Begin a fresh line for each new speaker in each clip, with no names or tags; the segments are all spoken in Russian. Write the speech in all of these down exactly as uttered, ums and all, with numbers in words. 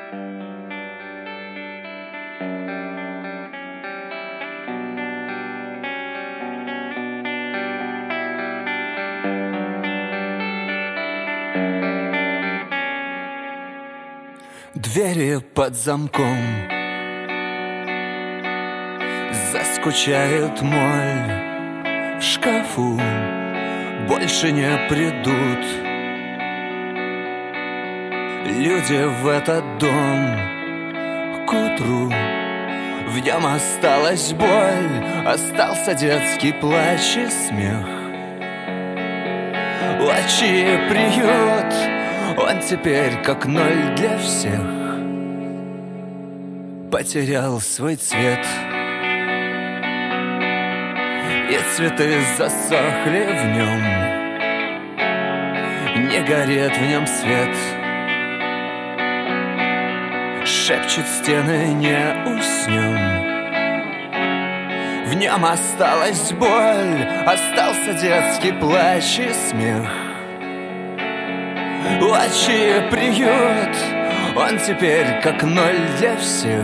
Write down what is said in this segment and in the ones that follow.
Двери под замком, заскучает моль. В шкафу больше не придут люди в этот дом. К утру в нем осталась боль, остался детский плач и смех. Отчий приют, он теперь как ноль для всех. Потерял свой цвет, и цветы засохли в нем. Не горит в нем свет, шепчут стены, не уснем. В нем осталась боль, остался детский плач и смех. Отчий приют, он теперь как ноль для всех.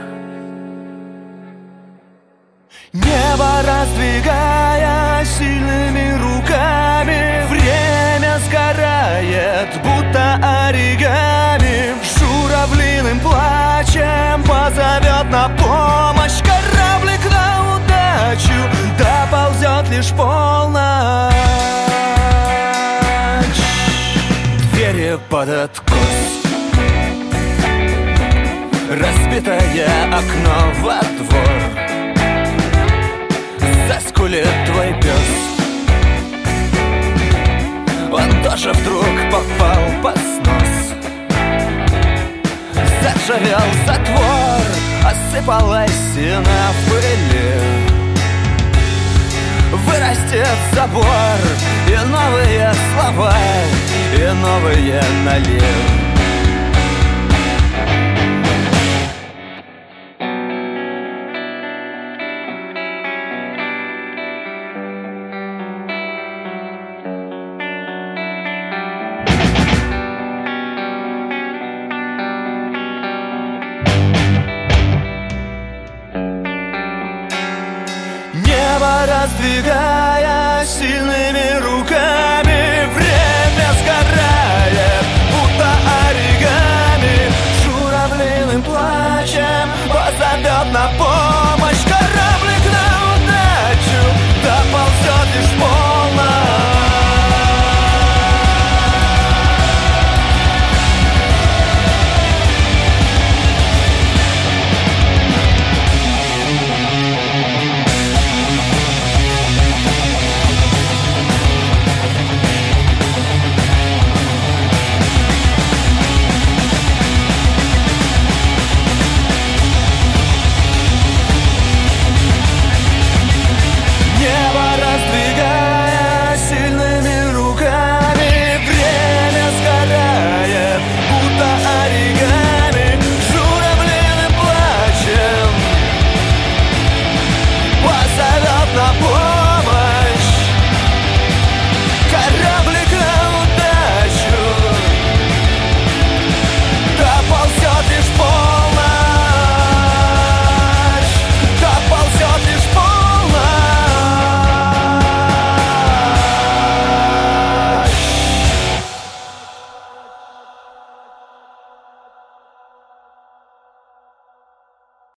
Небо раздвигая сильными руками, время сгорает, будто оригами. Журавлиным плачем позовет на помощь кораблик на удачу, доползет лишь полночь. Двери под откос, разбитое окно во двор. Заскулит твой пес, он тоже вдруг попал под снос. Заржавел затвор, осыпалась стена в пыли. Вырастет забор, и новые слова, и новые налив.